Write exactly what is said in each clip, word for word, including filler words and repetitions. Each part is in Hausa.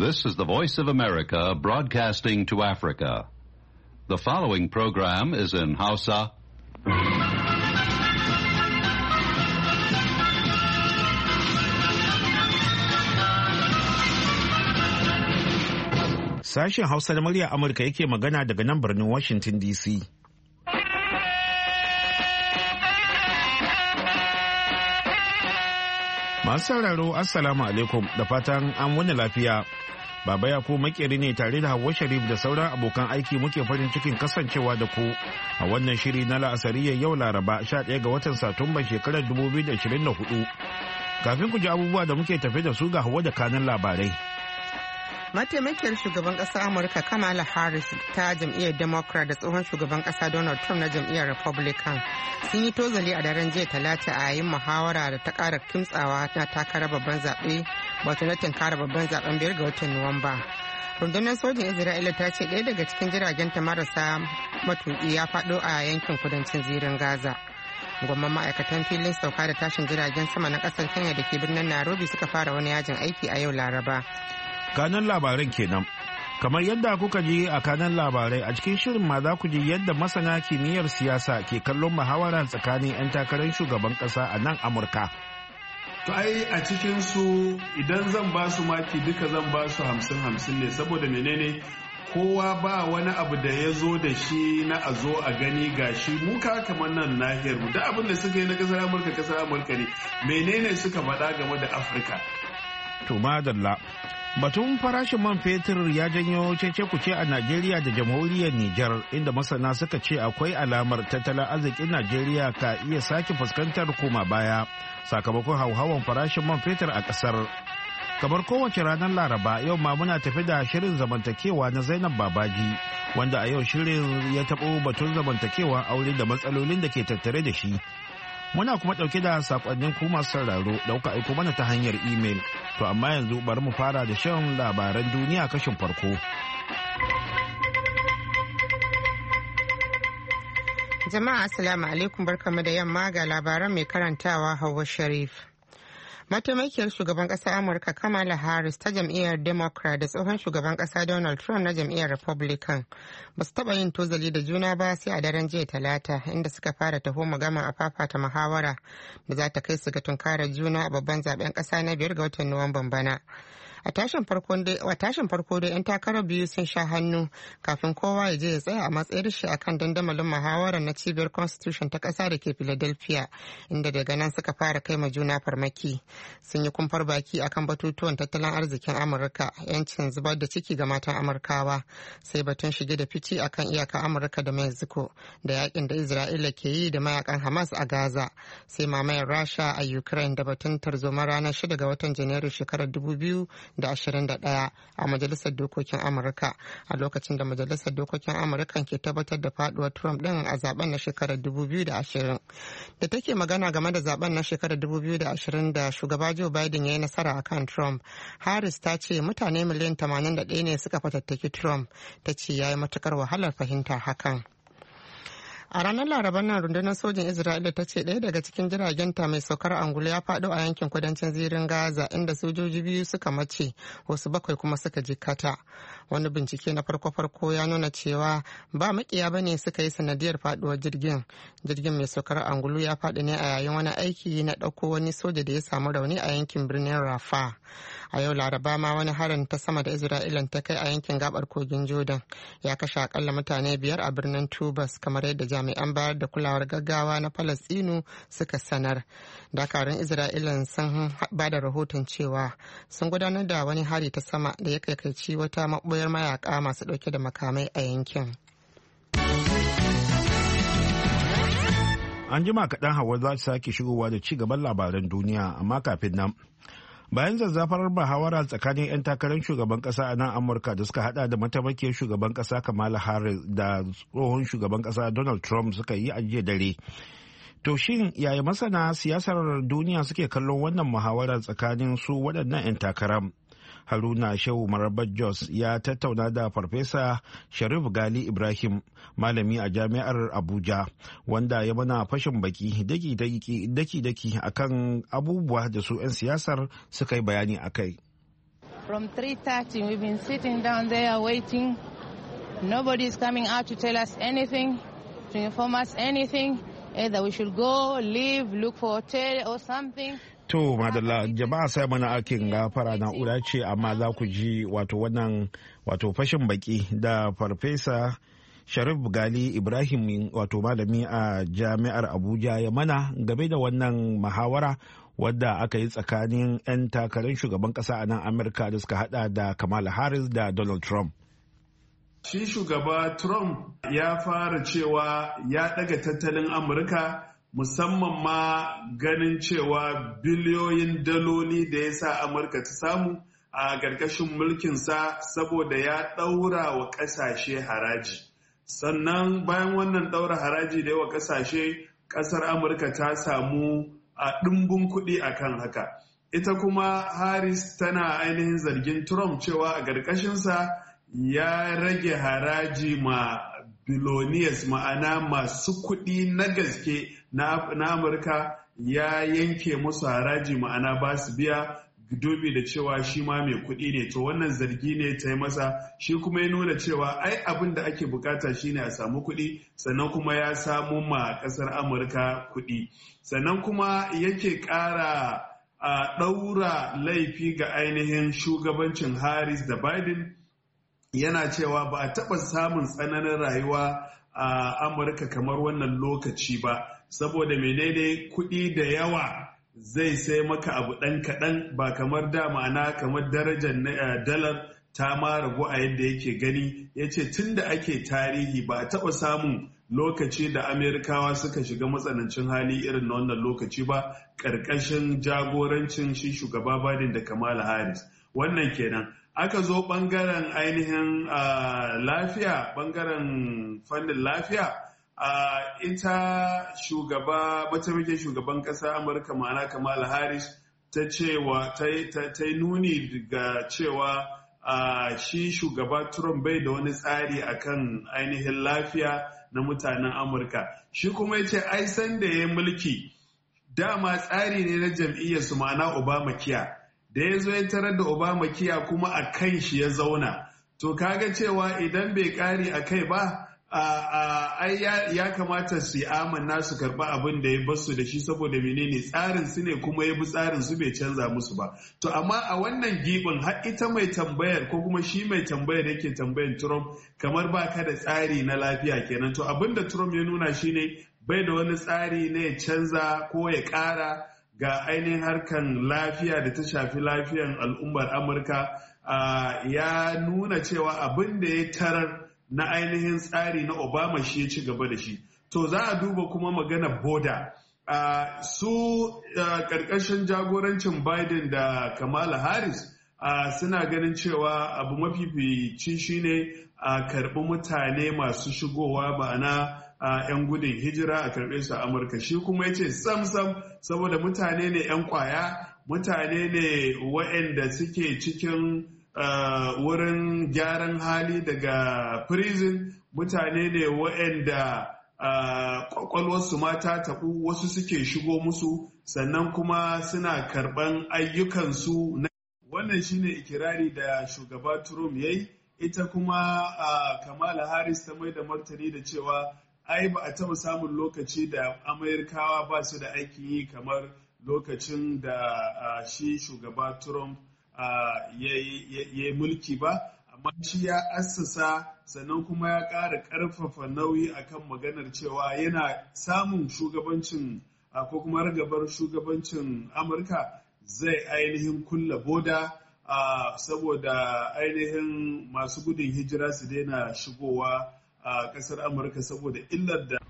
This is the Voice of America broadcasting to Africa. The following program is in Hausa. Sashen Hausa da murya Amurka yake magana daga nan birnin Washington D C. Masu sauraro Assalamu alaikum da fatan an wani lafiya. Baba Yakubu makeri ne tare da Hauwa Sharif da sauran abokan aiki muke farin cikin kasancewa da ku a wannan shiri na la'asariyar yau Laraba sha ɗaya ga watan Satumba shekarar dubu biyu da ashirin da hudu. Kafin ku ji abubuwa da muke tafe da su ga Hauwa da kanan labarai. Mataimakiyar shugaban ƙasa Amurka Kamala Harris ta jam'iyyar Democrat da tsohon shugaban ƙasa Donald Trump na jam'iyyar Republican sun yi tozali a daren jiya Talata a yayin muhawara da ta ƙara kimtsawa na takarar babban zaɓe wato na tunkara babban zaɓen biyar ga watan Nuwamba. Rundunar sojin Isra'ila ta ce ɗaya daga cikin jiragenta marasa matuƙi ya faɗo a yankin kudancin zirin Gaza. Gwamman ma'aikatan filin sauka da tashin jiragen sama na ƙasar Kenya da ke birnin Nairobi suka fara wani yajin aiki a yau Laraba. Kanan labaran kenan. Kamar yadda kuka ji a kanan labarai a cikin shirin ma za ku ji yadda masana kimiyyar siyasa ke kallon muhawara tsakanin 'yan takarar shugaban kasa a nan Amurka. To ai a cikin su idan zan ba su maki duka zan ba su hamsin hamsin ne saboda menene kowa ba wani abu da ya zo da shi na a zo a gani gashi mu ka kamar nan nahiyar mu da abin da suka yi na kasar Amurka kasar Amurka ne menene suka faɗa game da Afirka. To madalla. Batun farashin man fetur ya janyo cece-kuce a Najeriya da jamhuriyar Nijar inda masana suka ce akwai alamar tattalin arzikin Najeriya ka iya sake fuskantar koma baya sakamakon hauhawan farashin man fetur a kasar. Kamar kowace ranar Laraba yau ma muna tafi da shirin zamantakewa na Zainab Babaji wanda a yau shirin ya taɓo batun zamantakewa aure da matsalolin da ke tattare da shi. Muna kuma ɗauke da sakonnin ku masu sauraro da kuka aiko mana ta hanyar imel. To amma yanzu bari mu fara da shan labaran duniya kashin farko. Jama'a assalamu alaikum barkamu da yamma ga labaran mai karantawa Hauwa Sharif. Mataimakiyar shugaban ƙasar Amurka Kamala Harris ta jam'iyyar Democrat da tsohon shugaban ƙasa Donald Trump na jam'iyyar Republican ba su taɓa yin tozali da juna ba sai a daren jiya Talata inda suka fara taho magama a fafata muhawara da za ta kai su ga tunkarar juna a babban zaben ƙasa na biyar ga watan Nuwamban bana. A tashin farko dai 'yan takarar biyu sun sha hannu kafin kowa ya je ya tsaya a matsayar shi akan dandamalin muhawarar na cibiyar constitution ta ƙasa da ke Philadelphia inda daga nan suka fara kai ma juna farmaki. Sun yi kumfar baki akan batutuwan tattalin arzikin Amurka, 'yancin zubar da ciki ga matan Amurkawa, sai batun shige da fici akan iyaka Amurka da Mexico da yakin da Isra'ila ke yi da mayakan Hamas a Gaza, sai mamayar Rasha a Ukraine da batun tarzoma ranar shida ga watan Janairu shekarar dubu biyu da ashirin da ɗaya a majalisar dokokin Amurka a lokacin da majalisar dokokin Amurka ke tabbatar da faduwar Trump din a zaben na shekarar dubu biyu da ashirin. Da take magana game da zaben na shekarar dubu biyu da ashirin da shugaba Joe Biden ya yi nasara akan Trump, Harris ta ce mutane miliyan tamanin da ɗaya ne suka fatattaki Trump, ta ce ya yi matukar wahalar fahimtar hakan. A ranar Laraban nan rundunar sojin Isra'ila ta ce ɗaya daga cikin jiragenta mai saukar angulu ya faɗo a yankin kudancin zirin Gaza inda sojoji biyu suka mace wasu bakwai kuma suka jikkata. Wani bincike na farko-farko ya nuna cewa ba makiya ba ne suka yi sanadiyar faɗuwar jirgin. Jirgin mai saukar angulu ya faɗi ne a yayin wani aiki na ɗauko wani soja da ya samu rauni a yankin birnin Rafa. A yau Laraba ma wani harin ta sama da Isra'ilan ta kai a yankin gabar kogin Jordan ya kashe akalla mutane biyar a birnin Tubas kamar yadda jami'an bayar da kulawar gaggawa na Falastinu suka sanar. Dakarun Isra'ilan sun ba da rahoton cewa sun gudanar da wani hari ta sama da ya kaikaici wata maɓoyar mayaka masu ɗauke da makamai a yankin. An jima kaɗan Hawa za ta sake shigowa da ci gaban labaran duniya amma kafin nan. Bayan zazzafar muhawara tsakanin 'yan takarar shugaban kasa a nan Amurka da suka hada da mataimakiyar shugaban kasa Kamala Harris da tsohon shugaban kasa Donald Trump suka yi a jiya dare. To shin yaya masana siyasar duniya suke kallon wannan muhawara tsakanin su waɗannan 'yan takarar? Haruna Shehu Marabar Jos ya tattauna da Farfesa Sharif Gali Ibrahim, malami a Jami'ar Abuja, wanda ya mana fashin baki daki-daki akan abubuwa da su 'yan siyasar suka yi bayani a kai. From three thirty, we've been sitting down there waiting. Nobody is coming out to tell us anything, to inform us anything. Either we should go, leave, look for a hotel or something. To madalla jama'a sai mana akin gafara na'ura ce amma za ku ji wato wannan wato fashin baki da farfesa Sharif Gali Ibrahim wato malami a jami'ar Abuja ya mana game da wannan muhawara wadda aka yi tsakanin 'yan takarar shugaban kasa a nan Amurka da suka hada da Kamala Harris da Donald Trump. Shi shugaba Trump ya fara cewa ya daga tattalin Amurka musamman ma ganin cewa biliyoyin daloli da ya sa Amurka ta samu a ƙarƙashin mulkinsa saboda ya ɗaura wa ƙasashe haraji. Sannan bayan wannan ɗaura haraji da yawa ƙasashe, ƙasar Amurka ta samu a ɗimbin kuɗi a kan haka. Ita kuma Harris tana ainihin zargin Trump cewa a ƙarƙashinsa ya rage haraji ma billionaires ma'ana masu kuɗi na gaske na Amurka ya yanke musu haraji ma'ana ba su biya dubi da cewa shi ma mai kuɗi ne. To wannan zargi ne ta yi masa, shi kuma ya nuna cewa ai abin da ake bukata shine a samu kuɗi, sannan kuma ya samu ma ƙasar Amurka kuɗi. Sannan kuma yake ƙara a ɗaura laifi ga ainihin shugabancin Harris da Biden, yana cewa ba a taɓa samun tsananin rayuwa a Amurka kamar wannan lokaci ba, saboda menene kuɗi da yawa zai sai maka abu ɗan kaɗan ba kamar da ma'ana kamar darajar dalar ta ma ragu a yadda yake gani. Ya ce tun da ake tarihi ba a taɓa samun lokaci da Amerikawa suka shiga matsanancin hali irin na wannan lokaci ba ƙarƙashin jagorancin shi shugaba Biden da Kamala Harris. Wannan kenan. Aka zo ɓangaren ainihin lafiya, ɓangaren fannin lafiya, ita shugaba, mataimakin shugaban ƙasa Amurka ma'ana Kamala Harris ta cewa ta yi nuni ga cewa shi shugaba Trump bai da wani tsari akan ainihin lafiya na mutanen Amurka. Shi kuma ya ce ai san da ya mulki dama tsari ne na jam'iyyarsu ma'ana Obamacare. Da ya zo ya tarar da Obamacare kuma a kan shi ya zauna. To kaga cewa idan bai kare a kai ba, ai ya kamata su yi amanna su karɓi abin da ya basu da shi saboda menene tsarin su ne kuma ya bi tsarin su bai canza musu ba. To amma a wannan gibin har ita mai tambayar ko kuma shi mai tambayar yake tambayar Trump kamar ba ka da tsari na lafiya kenan. To abin da Trump ya nuna shine bai da wani tsari na ya canza ko ya ƙara ga ainihin harkan lafiya da ta shafi lafiyan al'ummar Amurka. Ya nuna cewa abin da ya tarar na ainihin tsari na Obama shi ya ci gaba da shi. To za a duba kuma magana boda. Su ƙarƙashin jagorancin Biden da Kamala Harris suna ganin cewa abu mafifici shine a karɓi mutane masu shigowa ma'ana a 'yan gudun hijira a karɓe su a Amurka. Shi kuma ya ce sam-sam saboda mutane ne 'yan kwaya, mutane ne waɗanda suke cikin wurin gyaran hali daga prison, mutane ne waɗanda kwakwalwarsu mata taɓu wasu suke shigo musu sannan kuma suna karɓan ayyukansu. Wannan shine ikirari da shugaba Trump ya yi. Ita kuma Kamala Harris ta mai da martani da cewa ai ba a taɓa samun lokaci da Amerikawa ba su da aikin yi kamar lokacin da shi shugaba Trump ya yi mulki ba, amma shi ya assasa sannan kuma ya ƙara ƙarfafa nauyi akan maganar cewa yana samun shugabancin ko kuma ragabar shugabancin Amurka zai ainihin kulla boda saboda ainihin masu gudun hijira su daina shigowa a ƙasar Amurka saboda illar da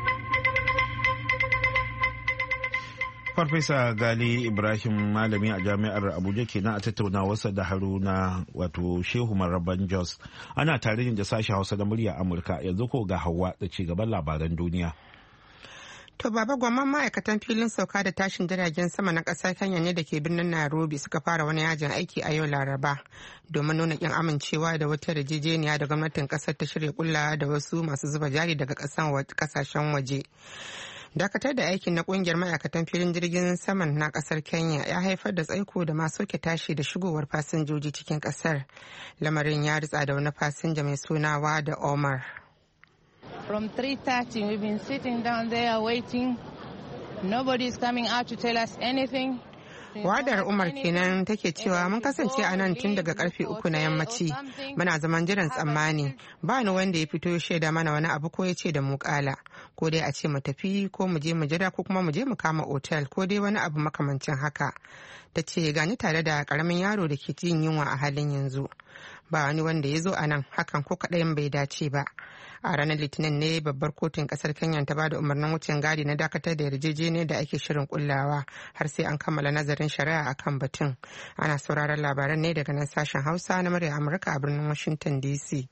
Farfesa Gali Ibrahim malami a jami'ar Abuja kenan a tattaunawarsa da Haruna wato Shehu Maraban Jos. Ana tare da sashen Hausa da murya Amurka, yanzu ko ga Hauwa da ci gaban labaran duniya. To baba gwamman ma'aikatan filin sauka da tashin jiragen sama na ƙasar Kenya ne da ke birnin Nairobi suka fara wani yajin aiki a yau Laraba domin nuna kin amincewa da wata yarjejeniya da gwamnatin ƙasar ta shirya kulla da wasu masu zuba jari daga ƙasashen waje. Dakatar da aikin na kungiyar ma'aikatan filin jirgin saman na kasar Kenya ya haifar da tsaiko da masu ke tashi da shigowar fasinjoji cikin kasar. Lamarin ya ritsa da wani fasinja mai sunawa da Omar. From three thirty we've been sitting down there waiting. Nobody is coming out to tell us anything. Wadar Umar kenan take cewa mun kasance a nan tun daga karfe uku na yammaci muna zaman jiran tsammani ba ni wanda ya fito ya shaida mana wani abu ko ya ce da mu kala ko dai a ce mu tafi ko mu je mu jira ko kuma mu je mu kama otal ko dai wani abu makamancin haka. Ta ce gani tare da karamin yaro da ke jin yunwa a halin yanzu ba wani wanda ya zo a nan hakan ko kaɗayan bai dace ba. A ranar litinin ne babbar kotun kasar Kenya ta bada umarnin wucin gadi na dakatar da yarjejeniyar da ake shirin kullawa har sai an kammala nazarin shari'a akan batun. Ana sauraron labaran ne daga nan sashen Hausa na murya Amurka a birnin Washington D C.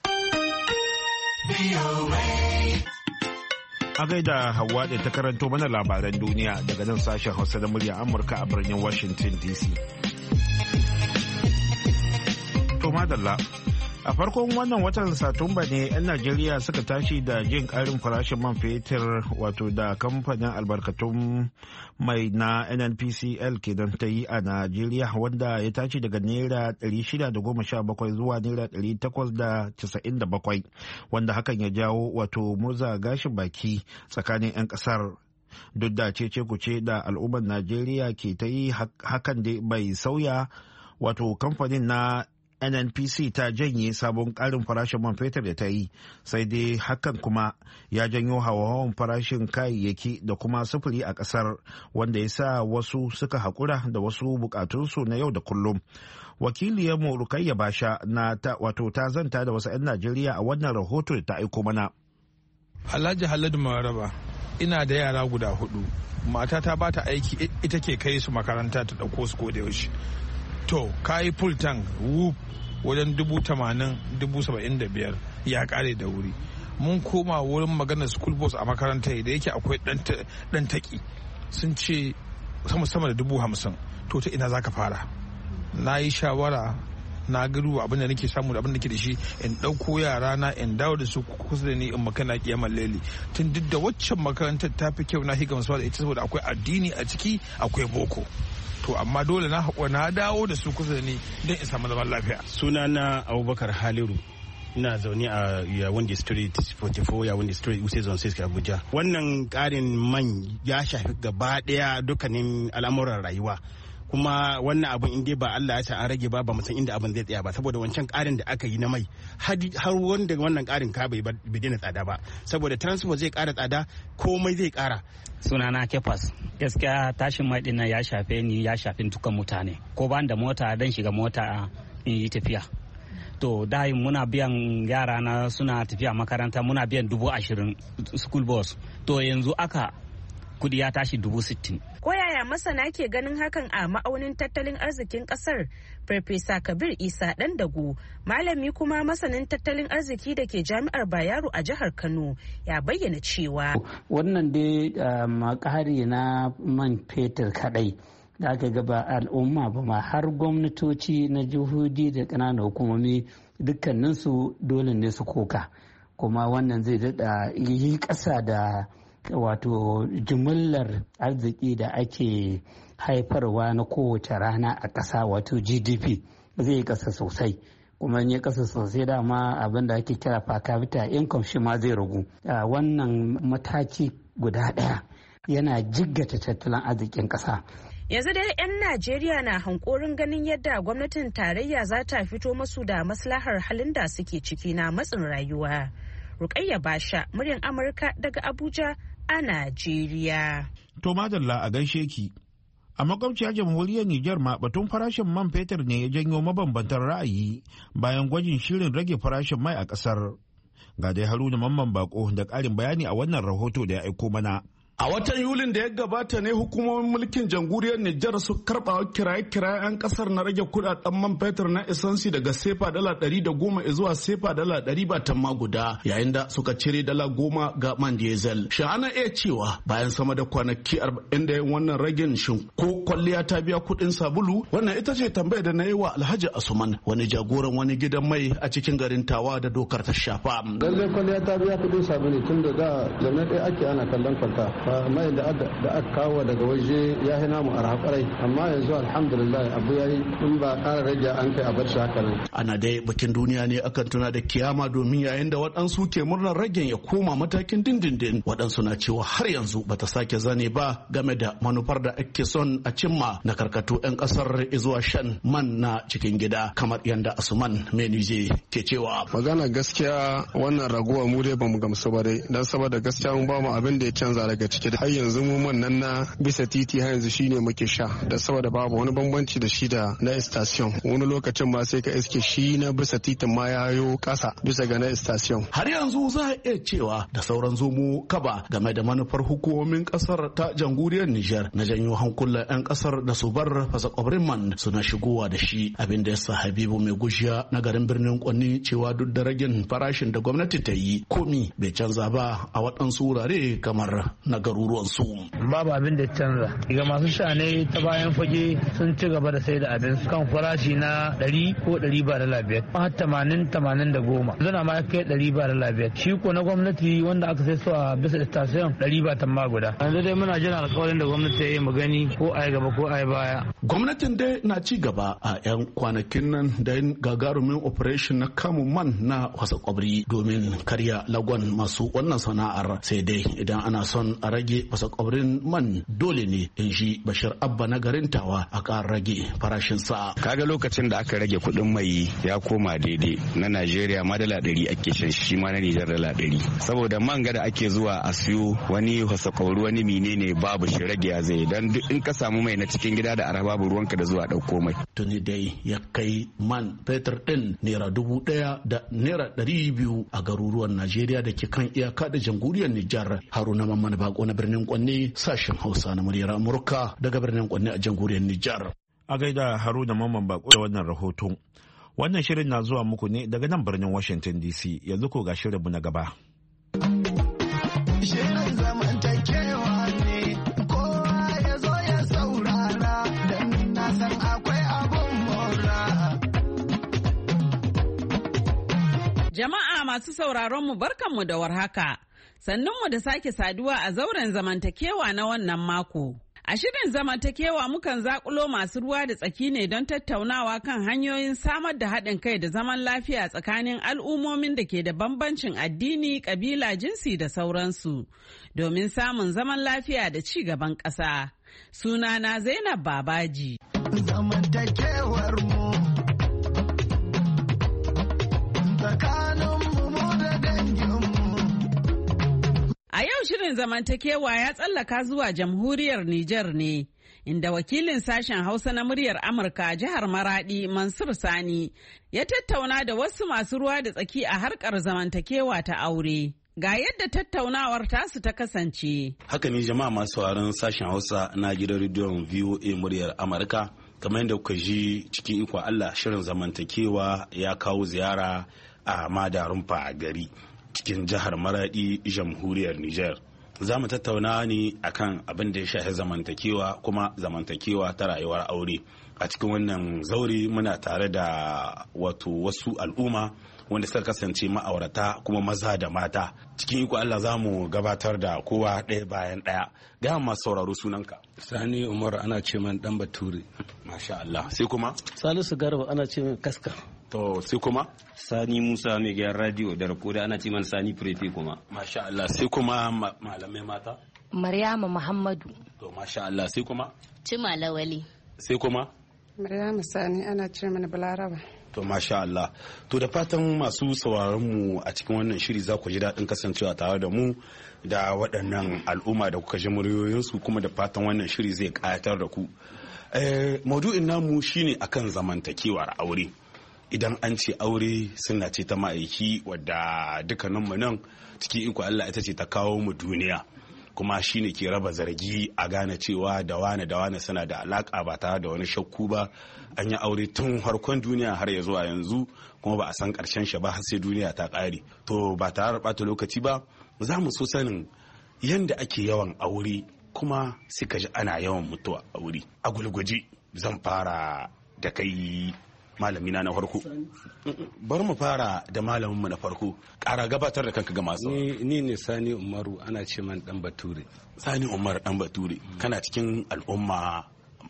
A gaida Hauwa da ta karanto mana labaran duniya daga nan sashen Hausa na murya Amurka a birnin Washington D C. To madalla. A farkon wannan watan Satumba ne 'yan Najeriya suka tashi da jin karin farashin man fetur wato da kamfanin albarkatun mai na N N P C L kenan ta yi a Najeriya wanda ya tashi daga naira ɗari shida da goma sha bakwai zuwa naira ɗari takwas da casa'in da bakwai wanda hakan ya jawo wato murza gashin baki tsakanin 'yan kasar. Duk da cece kuce da al'ummar Najeriya ke ta yi hakan dai bai sauya wato kamfanin na N N P C ta janye sabon ƙarin farashin man fetur da ta yi sai dai hakan kuma ya janyo hawa-hawan farashin kayayyaki da kuma sufuri a ƙasar wanda ya sa wasu suka haƙura da wasu buƙatunsu na yau da kullum. Wakiliyarmu Rukayya Basha na ta wato ta zanta da wasu 'yan Najeriya a wannan rahoto da ta aiko mana. Alhaji Haladu Maraba, ina da yara guda hudu. Matata ba ta aiki ita ke kai su makaranta ta ɗauko su ko da yaushe. To, kayi full tank whoop wajen dubu tamanin dubu saba'in da biyar ya kare da wuri. Mun koma wurin maganar school bus a makaranta da yake akwai dan taki sun ce sama sama da dubu hamsin. To ta ina za ka fara? Na yi shawara na garu abin da nake samu da abin da ke da shi in ɗauko yara na in dawo da su kusa da ni in makana kiyamar leli tun duk da waccan makarantar ta fi kyau na higamsuwa da ita saboda akwai addini a ciki akwai boko. To amma dole na haƙura na dawo da su kusa da ni don in samu zaman lafiya. Suna na Abubakar Haliru, ina zaune a Yawundi Street forty-four Yawundi Street Wuse Zone six Abuja. Wannan ƙarin man ya shafi gaba ɗaya dukkanin al'amuran rayuwa. Kuma wannan abin in dai ba Allah ya sa an rage ba ba mu san inda abin zai tsaya ba saboda wancan ƙarin da aka yi na mai har wanda wannan ƙarin ka bai daina tsada ba saboda transport zai ƙara tsada komai zai ƙara. Sunana Kefas, gaskiya tashin mai ɗin ya shafe ni ya shafi dukkan mutane ko ban da mota dan shiga mota in yi tafiya. To da muna biyan yara na suna tafiya makaranta muna biyan dubu ashirin school bus to yanzu aka kudi ya tashi dubu sittin. Ko yaya masana ke ganin hakan a ma'aunin tattalin arzikin kasar? Farfesa Kabir Isa Dandago, malami kuma masanin tattalin arziki da ke jami'ar Bayero a jihar Kano, ya bayyana cewa wannan dai makari na man fetur kadai da aka gaba al'umma ba ma har gwamnatoci na jihohi da ƙananan hukumomi dukkaninsu dole ne su koka kuma wannan zai daɗa yi ƙasa da wato jimillar arziki da ake haifarwa na kowace rana a ƙasa wato G D P zai yi ƙasa sosai kuma ya ƙasa sosai dama abin da ake kira per capita income shi ma zai ragu. Wannan mataki guda ɗaya yana jiggata tattalin arzikin ƙasa. Yanzu dai 'yan Najeriya na hankorin ganin yadda gwamnatin tarayya za ta fito masu da maslahar halin da suke ciki na matsin rayuwa. Rukayya Basha, muryar Amurka daga Abuja a Najeriya. To madalla a gaishe ki. A makwabciyar jamhuriyar Nijar ma batun farashin man fetur ne ya janyo mabambantan ra'ayi bayan gwajin shirin rage farashin mai a ƙasar. Ga dai Haruna Mamman Bako da ƙarin bayani a wannan rahoto da ya aiko mana. A watan Yulin da ya gabata ne hukumomin mulkin jamhuriyar Nijar su karɓa kiraye-kiraye 'yan ƙasar na rage kuɗaɗen man fetur na isansi daga sefa dala ɗari da goma zuwa sefa dala ɗari ba tamma guda yayin da suka cire dala goma ga man diesel. Shin ana iya cewa bayan sama da kwanaki arba'in da yin wannan ragin shin ko kwalliya ta biya kuɗin sabulu? Wannan ita ce tambayar da na yi wa Alhaji Asuman wani jagoran wani gidan mai a cikin garin Tawa da dokar ta shafa. Lallai kwalliya ta biya kuɗin sabulu tun da da jami'ai ake ana kallon kwalta. mai da aka kawo daga waje ya hina mu arha kwarai amma yanzu alhamdulillah abu yayi in ba ƙara rage an kai a bar shi haka nan. Ana dai bikin duniya ne akan tuna da kiyama domin yayin da waɗansu ke murnar ragen ya koma matakin dindindin waɗansu na cewa har yanzu bata sake zane ba game da manufar da ake son a cimma na karkatu 'yan ƙasar zuwa shan man na cikin gida kamar yadda Asuman Menuje ke cewa. Magana gaskiya wannan raguwa mu dai bamu gamsu ba dai dan saboda gaskiya mun ba mu abin da ya canza daga ciki har yanzu mu man nan na bisa titi har yanzu shine muke sha da saboda babu wani bambanci da shi da na station wani lokacin ma sai ka iske shi na bisa titin ma ya yo kasa bisa ga na station. Har yanzu za a iya cewa da sauran zomo kaba game da manufar hukumomin kasar ta jamhuriyar Nijar na janyo hankulan 'yan kasar da su bar fasa kwabrin man suna shigowa da shi abin da yasa Habibu mai gushiya na garin birnin Kwanni cewa duk da ragin farashin da gwamnati ta yi komi bai canza ba a waɗansu wurare kamar na garuruwan su. Babu abin da canza ga masu sha ne ta bayan fage sun ci gaba da sai da abin kan farashi na ɗari ko ɗari ba da labiyar har tamanin tamanin da goma zana ma kai ɗari ba da labiyar shi ko na gwamnati wanda aka sai su a bisa station ɗari ba tamma guda yanzu dai muna jira alƙawarin da gwamnati ta yi mu gani ko a yi gaba ko a yi baya. Gwamnatin dai na ci gaba a 'yan kwanakin nan da yin gagarumin operation na kamun man na wasa kwabri domin karya lagon masu wannan sana'ar sai dai idan ana son a rage wasa kwabrin man dole ne in shi Bashir Abba na garin Tawa a kan rage farashin sa. Kaga lokacin da aka rage kuɗin mai ya koma daidai na Najeriya ma dala ɗari ake shan shi ma na Nijar dala ɗari saboda man gada ake zuwa a siyo wani wasa kwabri wani menene babu shi rage ya zai dan duk in ka samu mai na cikin gida da arha babu ruwanka da zuwa ɗauko mai. Tuni dai ya kai man fetur ɗin naira dubu ɗaya da naira ɗari biyu a garuruwan Najeriya da ke kan iyaka da jamhuriyar Nijar. Haruna Mamman Bako na birnin Kwanne sashen Hausa na muryar Amurka daga birnin Kwanne a jamhuriyar Nijar. A gaida Haruna Mamman Bako da wannan rahoton. Wannan shirin na zuwa muku ne daga nan birnin Washington D C yanzu ko ga shirinmu na gaba. Shirin zamantakewa ne kowa ya zo ya saurara don na san akwai abun mora. Jama'a masu sauraron mu barkanmu da warhaka. Sannunmu da sake saduwa a zauren zamantakewa na wannan mako. A shirin zamantakewa mukan zakulo masu ruwa da tsaki ne don tattaunawa kan hanyoyin samar da haɗin kai da zaman lafiya tsakanin al'ummomin da ke da bambancin addini, ƙabila, jinsi da sauransu, domin samun zaman lafiya da ci gaban ƙasa. Sunana Zainab Babaji. Zamantakewar mu tsakanin A yau shirin zamantakewa ya tsallaka zuwa jamhuriyar Nijar ne, inda wakilin sashen Hausa na muryar Amurka a jihar Maradi Mansur Sani ya tattauna da wasu masu ruwa da tsaki a harkar zamantakewa ta aure. Ga yadda tattaunawar tasu ta kasance. Haka ne jama'a masu sauraron sashen Hausa na gidan rediyon V O A muryar Amurka. Kamar yadda kuka ji cikin ikon Allah shirin zamantakewa ya kawo ziyara a Madarunfa a gari. Cikin jihar Maradi jamhuriyar Nijar. Za mu tattauna ne akan abin da ya shafi zamantakewa kuma zamantakewa ta rayuwar aure. A cikin wannan zauri muna tare da wato wasu al'umma wanda suka kasance ma'aurata kuma maza da mata. Cikin iko Allah za mu gabatar da kowa ɗaya bayan ɗaya. Ga masu sauraro sunanka. Sani Umar ana ce man dan Bature. Masha Allah. Sai kuma? Salisu Garba ana ce man Kaska. To sai kuma? Sani Musa mai gyan radio da rakoda ana ce man Sani Prefe kuma. Masha Allah. Sai kuma malamai mata? Maryama Muhammadu. To masha Allah. Sai kuma? Cima Lawali. Sai kuma? Maryama Sani ana ce mana Balaraba. To masha Allah. To da fatan masu sauraron mu a cikin wannan shiri za ku ji daɗin kasancewa tare da mu da waɗannan al'umma da kuka ji muryoyinsu kuma da fatan wannan shiri zai ƙayatar da ku. Eh, maudu'in namu shine akan zamantakewar aure. Idan an ce aure suna ce ta ma'aiki wadda dukkaninmu nan cikin iko Allah ita ce ta kawo mu duniya. Kuma shi ne ke raba zargi a gane cewa da wane da wane suna da alaƙa ba tare da wani shakku ba. An yi aure tun harkon duniya har ya zuwa yanzu kuma ba a san ƙarshen shi ba har sai duniya ta ƙare. To ba tare da ɓata lokaci ba za mu so sanin yadda ake yawan aure kuma suka ji ana yawan mutuwa aure. A gulguji zan fara da kai malami na na farko. Bari mu fara da malamin mu na farko. Ƙara gabatar da kanka ga masu. Ni ne Sani Umaru, ana ce man dan Bature. Sani Umar dan Bature, kana cikin al'umma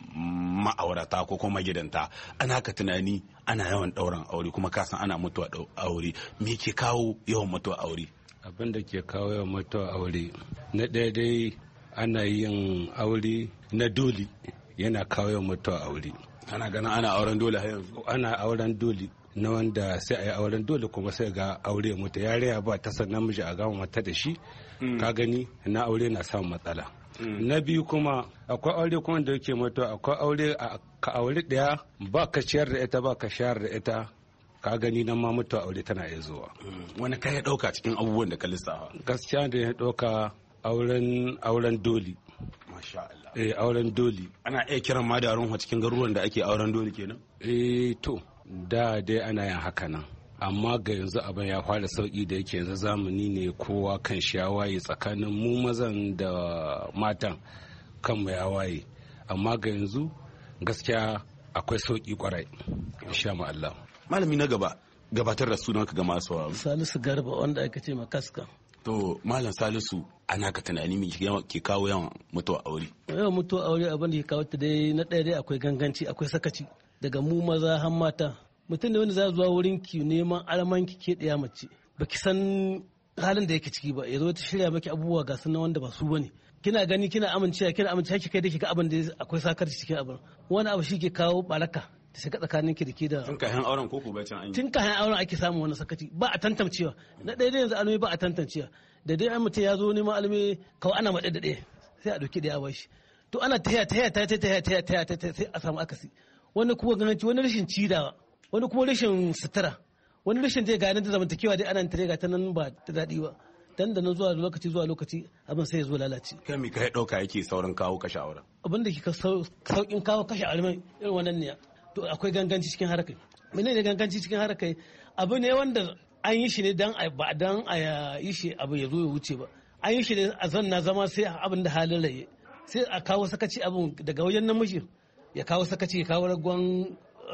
ma'aurata ko kuma magidanta, ana ka tunani ana yawan ɗauran aure kuma ka san ana mutuwa aure, me ke kawo yawan mutuwa aure? Abin da ke kawo yawan mutuwa aure na ɗaya dai ana yin aure na dole yana kawo yawan mutuwa aure. Ana ganin ana auren dole har yanzu? Ana auren dole na wanda sai a yi auren dole kuma sai ga aure mutu yariya ba ta san namiji a gama mata da shi, ka gani na aure na samun matsala. Na biyu kuma akwai aure kuma da yake mutuwa, akwai aure ka aure ɗaya ba ka ciyar da ita ba ka shayar da ita, ka gani nan ma mutuwa aure tana iya zuwa. Wani kai ya ɗauka cikin abubuwan da ka lissafa? Gaskiya da ya ɗauka auren auren doli. Masha Allah. Eh auren doli. Ana iya kiran ma da a cikin garuruwan da ake auren doli kenan? Eh to da dai ana yin haka nan. Amma ga yanzu abin ya fara sauki da yake yanzu zamani ne kowa kan shi ya waye tsakanin mu mazan da matan kanmu ya waye. Amma ga yanzu gaskiya akwai sauki kwarai. Insha Allah. Malami na gaba gabatar da sunanka ga masu sauraro. Salisu Garba wanda aka ce makaska. To Malam Salisu, ana ka tunani me ke kawo yawan mutuwa aure? Yawan mutuwa aure abin da ke kawo ta dai na ɗaya dai akwai ganganci, akwai sakaci daga mu maza har mata. Mutum ne wanda za zuwa wurin ki neman alaman ki ke ɗaya mace, baki san halin da yake ciki ba, ya zo ta shirya maki abubuwa ga sunan wanda ba su bane. Kina gani kina amincewa kina amincewa ki kai da kika abin da akwai sakarci cikin abin. Wani abu shi ke kawo baraka ta shiga tsakanin ki da ke da. Tun kayan auren ko ko bacin an yi? Tun kayan auren ake samun wani sakaci, ba a tantancewa. Na ɗaya dai yanzu alumi ba a tantancewa. Da dai an mutum ya zo neman alumi kawai ana maɗe da ɗaya sai a ɗauki ɗaya a bashi. To ana taya taya taya taya taya taya taya sai a samu akasi. Wani kuma ganganci, wani rashin cidawa, wani kuma rashin sutura, wani rashin dai ganin da zamantakewa dai ana tare ga ta nan ba ta daɗi ba. Dan da nan zuwa lokaci zuwa lokaci abin sai ya zo lalace. Kai me kai ɗauka yake saurin kawo kashe auren? Abin da ke sauƙin kawo kashe auren irin wannan ne. To akwai ganganci cikin harkai. Mene ne ganganci cikin harkai? Abu ne wanda an yi shi ne dan ba dan a yi shi abu ya zo ya wuce ba. An yi shi ne a zanna zama sai abin da halin raye. Sai a kawo sakaci abin daga wajen namiji ya kawo sakaci ya kawo ragon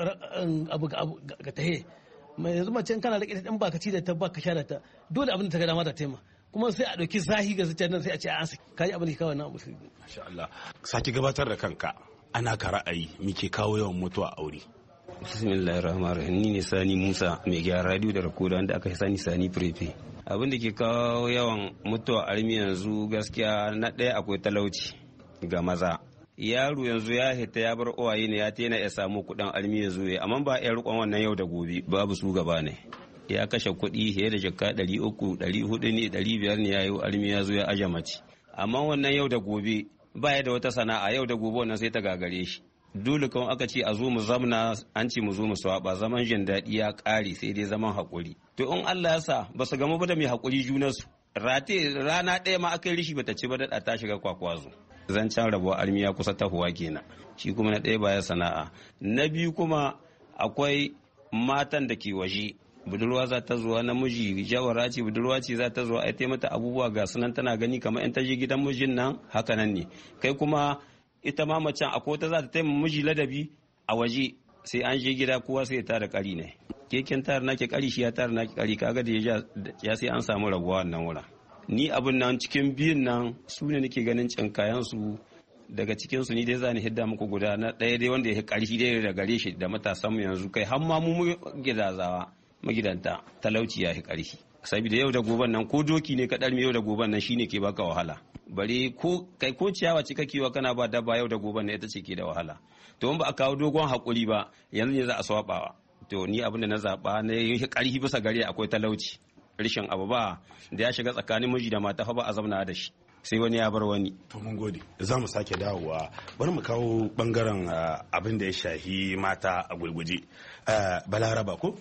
abu ga tahe. Mai yanzu mace in kana rike ta dan baka ci da ta baka sha da ta dole abin da ta ga dama da taima. Kuma sai a ɗauki zahi ga zuciyar nan sai a ce an kai abin da ke kawo na abu. Masha Allah. Saki gabatar da kanka. Ana ka ra'ayi muke kawo yawan mutuwa aure? Bismillahir Rahmanir Rahim. Ni ne Sani Musa mai gyara radio da rakoda wanda aka sani Sani Prepe. Abin da ke kawo yawan mutuwa armi yanzu gaskiya na ɗaya akwai talauci ga maza. Yaro yanzu ya hita ya bar uwaye ne ya tena ya samu kuɗin armi yanzu ya amma ba ya rikon wannan yau da gobe babu su gaba ne. Ya kashe kuɗi fiye da jaka ɗari uku ɗari hudu ne ɗari biyar ne ya yi armi ya zo ya aje mace. Amma wannan yau da gobe baya da wata sana'a yau da gobe wannan sai ta gagare shi. Dole kan aka ce a zo mu zamna an ce mu zo mu swaba zaman jin daɗi ya ƙare sai dai zaman haƙuri. To in Allah ya sa ba su gamu ba da mai haƙuri junansu. Rate rana ɗaya ma aka yi rishi bata ci ba da ta shiga kwakwazo. Zancen rabuwa almiya kusa tahuwa kenan. Shi kuma na ɗaya baya sana'a. Na biyu kuma akwai matan da ke waje. Budurwa za ta zuwa namiji jawara ce budurwa ce za ta zuwa ai ta mata abubuwa ga sunan tana gani kamar in ta je gidan mijin nan haka nan ne kai kuma ita ma macen akwai wata za ta taimaka miji ladabi a waje sai an je gida kowa sai ya tara kari ne keken tara nake kari shi ya tara nake kari kaga da ya sai an samu rabuwa wannan wura ni abin nan cikin biyun nan su ne nake ganin cinkayan su daga cikin su ni dai zani hidda muku guda na ɗaya dai wanda ya karshi dai da gare shi da matasan mu yanzu kai har ma mu gidazawa magidanta talauci ya fi ƙarfi saboda yau da goben nan ko doki ne ka ɗarmi yau da goben nan shine ke baka wahala bare ko kai ko ciyawa ce kake wa kana ba dabba yau da goben nan ita ce ke da wahala to in ba a kawo dogon hakuri ba yanzu ne za a swabawa to ni abin da na zaba na yi ƙarfi bisa gare akwai talauci rishin abu ba da ya shiga tsakanin miji da mata fa ba a zauna da shi sai wani ya bar wani. To mun gode. Za mu sake dawowa bari mu kawo bangaren abin da ya shahi mata a gurguje. Balaraba ko?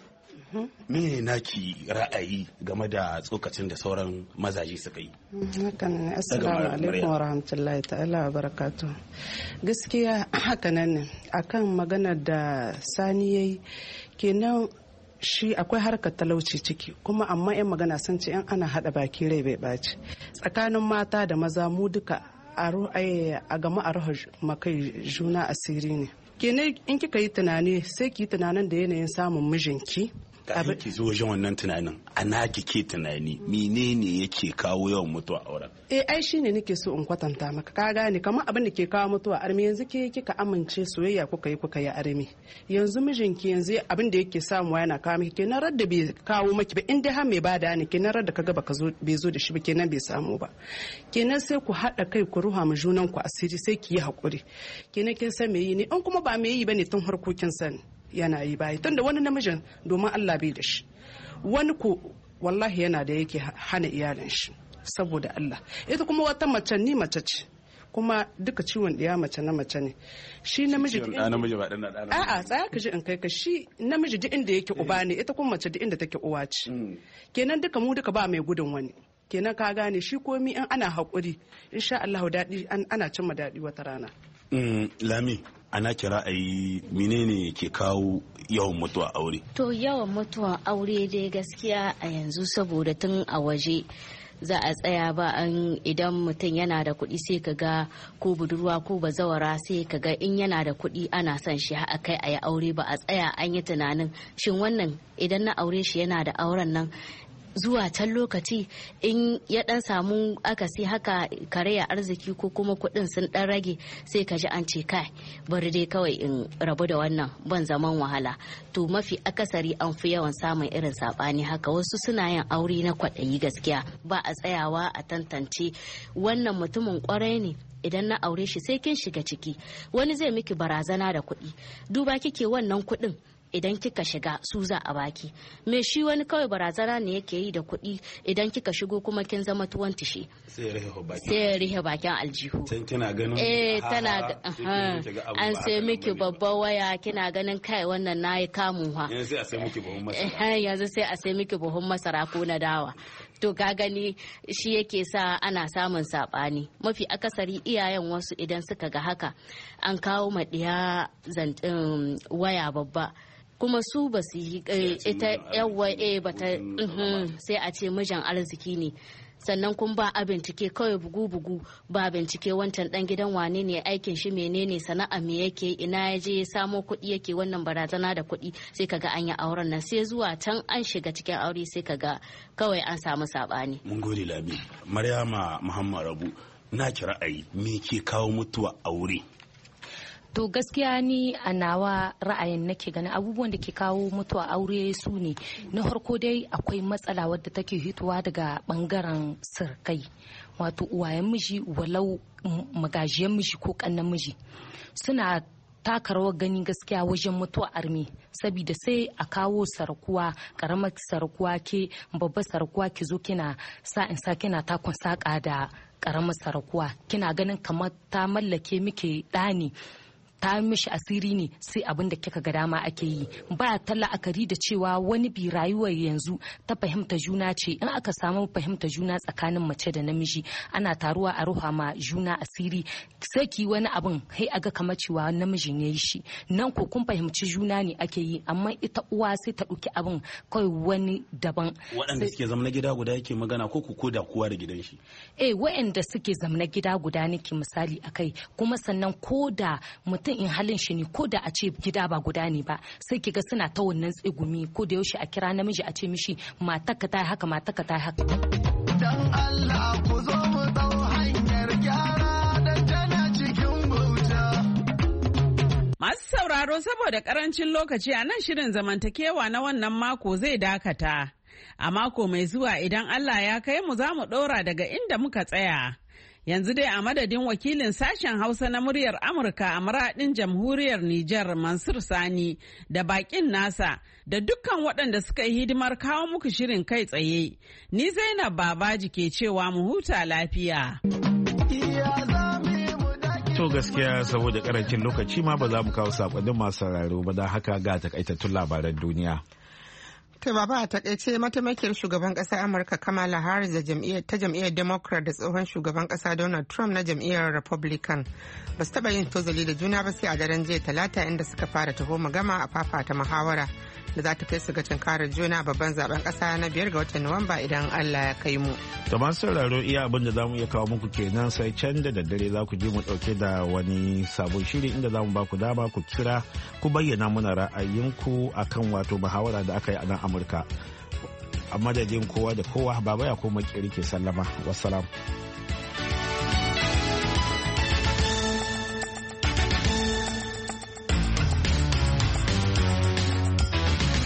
Me naki ra'ayi game da tsokacin da sauran mazaje suka yi? Hakan assalamu alaikum wa rahmatullahi ta'ala wa barakatuh. Gaskiya hakanan ne akan maganar da Sani yayi kenan shi akwai harkar talauci ciki kuma amma yan magana sun ce yan ana hada baki rai bai baci tsakanin mata da maza mu duka a gama a makai juna asiri ne kenan in kika yi tunani sai ki yi tunanin da yanayin samun mijinki kafin ki zo wajen wannan tunanin ana kike tunani menene yake kawo yawan mutuwa a auren eh ai shine nake so in kwatanta maka ka gane kamar abin da ke kawo mutuwa armi yanzu ke kika amince soyayya kuka yi kuka yi armi yanzu mijinki yanzu abin da yake samu yana kawo miki kenan radda bai kawo maki ba in dai har mai bada ne kenan radda kaga baka zo bai zo da shi ba kenan bai samu ba kenan sai ku hada kai ku ruha mu junan ku asiri sai ki yi hakuri kenan kin san me yi ne in kuma ba me yi bane tun harkokin sani yana yi bayi tunda wani namijin domin Allah bai da shi wani ko wallahi yana da yake hana iyalin shi saboda Allah ita kuma wata mace ni mace ce kuma duka ciwon ɗaya mace na mace ne shi namiji a'a tsaya ka ji in kai ka shi namiji duk inda yake uba ne ita kuma mace duk inda take uwa ce kenan duka mu duka ba mai gudun wani kenan ka gane shi komi in ana haƙuri insha Allah daɗi ana cimma daɗi wata rana lami ana kira a yi menene ke kawo yawan mutuwa aure to yawan mutuwa aure dai gaskiya a yanzu saboda tun a waje za a tsaya ba an idan mutum yana da kuɗi sai ka ga ko budurwa ko bazawara sai ka ga in yana da kuɗi ana son shi a kai a yi aure ba a tsaya an yi tunanin shin wannan idan na aure shi yana da auren nan zuwa can lokaci in ya dan samu akasi haka karaya arziki ko kuma kudin sun dan rage sai ka ji an ce kai bari dai kawai in rabu da wannan ban zaman wahala to mafi akasari an fi yawan samun irin sabani haka wasu suna yin aure na kwaɗayi gaskiya ba a tsayawa a tantance wannan mutumin kwarai ne idan na aure shi sai kin shiga ciki wani zai miki barazana da kuɗi duba kike wannan kuɗin idan kika shiga su za a baki me shi wani kawai barazana ne yake yi da kuɗi idan kika shigo kuma kin zama tuwon tishi sai ya rihe bakin aljihu eh tana an sai miki babban waya kina ganin kai wannan nayi kamun ha yanzu sai a sai miki buhun masara ko na dawa to ka gani shi yake sa ana samun sabani mafi akasari iyayen wasu idan suka ga haka an kawo maɗiya waya babba kuma su ba su yi ita yawa e bata sai a ce mijin arziki ne sannan kun ba a bincike kawai bugu-bugu ba bincike wancan dan gidan wane ne aikin shi menene sana'a me yake ina ya je ya samo kuɗi yake wannan barazana da kuɗi sai kaga an yi auren nan sai zuwa can an shiga cikin aure sai kaga kawai an samu sabani mun gode Lami Maryama Muhammad Rabu na ki ra'ayi me ke kawo mutuwa aure to gaskiya ni a nawa ra'ayin nake ganin abubuwan da ke kawo mutuwa aure su ne na farko dai akwai matsala wadda take hitowa daga bangaren sirkai wato uwayen miji walau magajiyan miji ko kannan miji suna taka rawar gani gaskiya wajen mutuwa armi saboda sai a kawo sarkuwa karamar sarkuwa ke babbar sarkuwa ki zo kina sa in sa kina takun saka da karamar sarkuwa kina ganin kamar ta mallake miki ɗani ta mishi asiri ne sai abin da kika ga dama ake yi ba ta la'akari da cewa wani bi rayuwar yanzu ta fahimta juna ce in aka samu fahimta juna tsakanin mace da namiji ana taruwa a ruha ma juna asiri sai ki wani abin kai aga kamar cewa namijin yayi shi nan ko kun fahimci juna ne ake yi amma ita uwa sai ta ɗauki abin kawai wani daban waɗanda suke zama na gida guda yake magana ko ku da kowa da gidan shi eh waɗanda suke zama na gida guda nake misali akai kuma sannan ko da mutum in halin shi ne ko da a ce gida ba guda ne ba sai kiga suna ta wannan tsigumi ko da yaushe a kira namiji a ce mishi mataka ta haka mataka ta haka dan Allah ku zo mu dau hanyar gyara dan tana cikin bauta masu sauraro saboda karancin lokaci a nan shirin zamantakewa na wannan mako zai dakata a mako mai zuwa idan Allah ya kai mu za mu ɗora daga inda muka tsaya. Yanzu dai a madadin wakilin sashen Hausa na muryar Amurka a maradin jamhuriyar Nijar Mansur Sani da bakin nasa da dukkan waɗanda suka yi hidimar kawo muku shirin kai tsaye. Ni Zainab Babaji ke cewa mu huta lafiya. To gaskiya saboda karancin lokaci ma ba za mu kawo sakonnin masu sauraro ba da haka ga takaitattun labaran duniya. To baba a takaice mataimakiyar shugaban ƙasar Amurka Kamala Harris da ta jam'iyyar Democrat da tsohon shugaban ƙasa Donald Trump na jam'iyyar Republican ba su taɓa yin tozali da juna ba sai a daren jiya talata inda suka fara taho magama a fafata muhawara da za ta kai su ga tunkarar juna babban zaben kasa na biyar ga watan Nuwamba idan Allah ya kai mu. To masu sauraro iya abin da zamu iya kawo muku kenan sai can da daddare za ku ji mu dauke da wani sabon shiri inda zamu ba ku dama ku kira ku bayyana muna ra'ayinku akan wato muhawara da aka yi a nan Amurka. A madadin kowa da kowa baba ya koma kiri ke sallama. Wassalam.